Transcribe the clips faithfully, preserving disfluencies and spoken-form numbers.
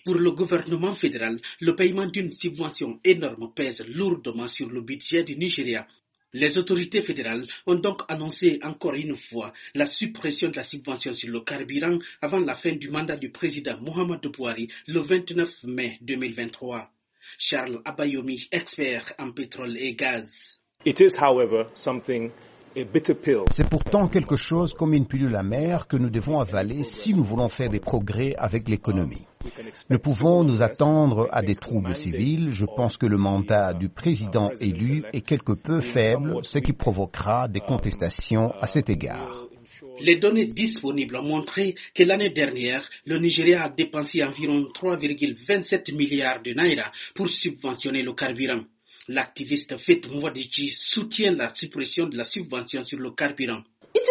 Pour le gouvernement fédéral, le paiement d'une subvention énorme pèse lourdement sur le budget du Nigeria. Les autorités fédérales ont donc annoncé encore une fois la suppression de la subvention sur le carburant avant la fin du mandat du président Muhammadu Buhari le vingt-neuf mai deux mille vingt-trois. Charles Abayomi, expert en pétrole et gaz. It is, however, something C'est pourtant quelque chose comme une pilule amère que nous devons avaler si nous voulons faire des progrès avec l'économie. Nous pouvons nous attendre à des troubles civils. Je pense que le mandat du président élu est quelque peu faible, ce qui provoquera des contestations à cet égard. Les données disponibles ont montré que l'année dernière, le Nigeria a dépensé environ trois virgule vingt-sept milliards de naira pour subventionner le carburant. L'activiste Faith Mwadichi soutient la suppression de la subvention sur le carburant.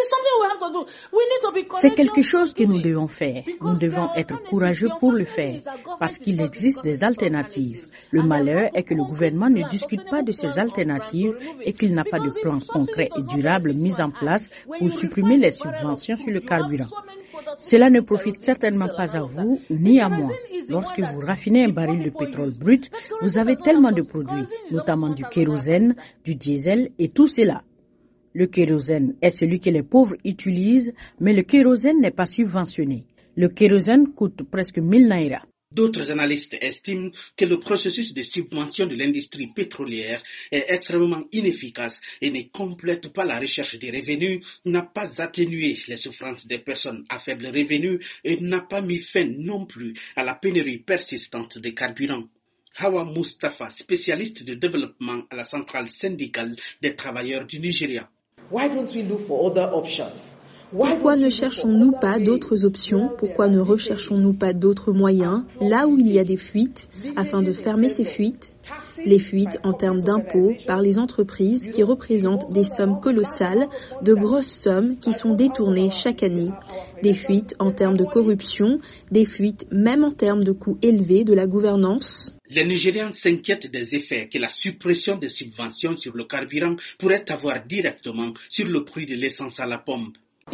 C'est quelque chose que nous devons faire. Nous devons être courageux pour le faire, parce qu'il existe des alternatives. Le malheur est que le gouvernement ne discute pas de ces alternatives et qu'il n'a pas de plan concret et durable mis en place pour supprimer les subventions sur le carburant. Cela ne profite certainement pas à vous ni à moi. Lorsque vous raffinez un baril de pétrole brut, vous avez tellement de produits, notamment du kérosène, du diesel et tout cela. Le kérosène est celui que les pauvres utilisent, mais le kérosène n'est pas subventionné. Le kérosène coûte presque mille naira. D'autres analystes estiment que le processus de subvention de l'industrie pétrolière est extrêmement inefficace et ne complète pas la recherche des revenus, n'a pas atténué les souffrances des personnes à faible revenu et n'a pas mis fin non plus à la pénurie persistante de carburant. Hawa Mustafa, spécialiste de développement à la centrale syndicale des travailleurs du Nigeria. Why don't we look for other options? Pourquoi ne cherchons-nous pas d'autres options? Pourquoi ne recherchons-nous pas d'autres moyens là où il y a des fuites afin de fermer ces fuites? Les fuites en termes d'impôts par les entreprises qui représentent des sommes colossales, de grosses sommes qui sont détournées chaque année. Des fuites en termes de corruption, des fuites même en termes de coûts élevés de la gouvernance. Les Nigérians s'inquiètent des effets que la suppression des subventions sur le carburant pourrait avoir directement sur le prix de l'essence à la pompe.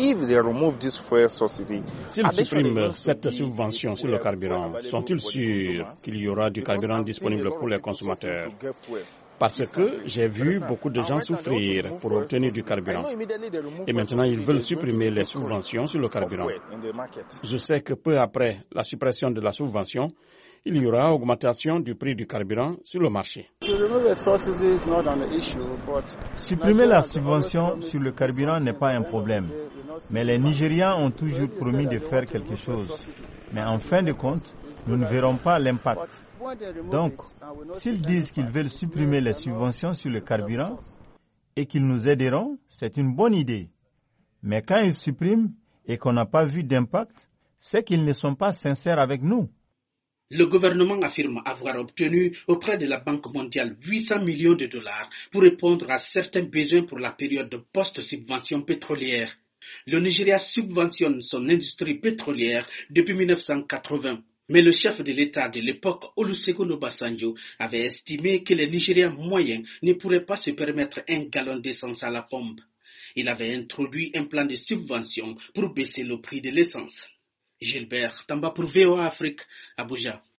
S'ils suppriment cette subvention sur le carburant, sont-ils sûrs qu'il y aura du carburant disponible pour les consommateurs? Parce que j'ai vu beaucoup de gens souffrir pour obtenir du carburant. Et maintenant, ils veulent supprimer les subventions sur le carburant. Je sais que peu après la suppression de la subvention, il y aura augmentation du prix du carburant sur le marché. Supprimer la subvention sur le carburant n'est pas un problème. Mais les Nigérians ont toujours promis de faire quelque chose. Mais en fin de compte, nous ne verrons pas l'impact. Donc, s'ils disent qu'ils veulent supprimer les subventions sur le carburant et qu'ils nous aideront, c'est une bonne idée. Mais quand ils suppriment et qu'on n'a pas vu d'impact, c'est qu'ils ne sont pas sincères avec nous. Le gouvernement affirme avoir obtenu auprès de la Banque mondiale huit cents millions de dollars pour répondre à certains besoins pour la période de post-subvention pétrolière. Le Nigeria subventionne son industrie pétrolière depuis mille neuf cent quatre-vingts. Mais le chef de l'État de l'époque, Olusegun Obasanjo, avait estimé que les Nigériens moyens ne pourraient pas se permettre un gallon d'essence à la pompe. Il avait introduit un plan de subvention pour baisser le prix de l'essence. Gilbert Tamba pour V O A Afrique, Abuja.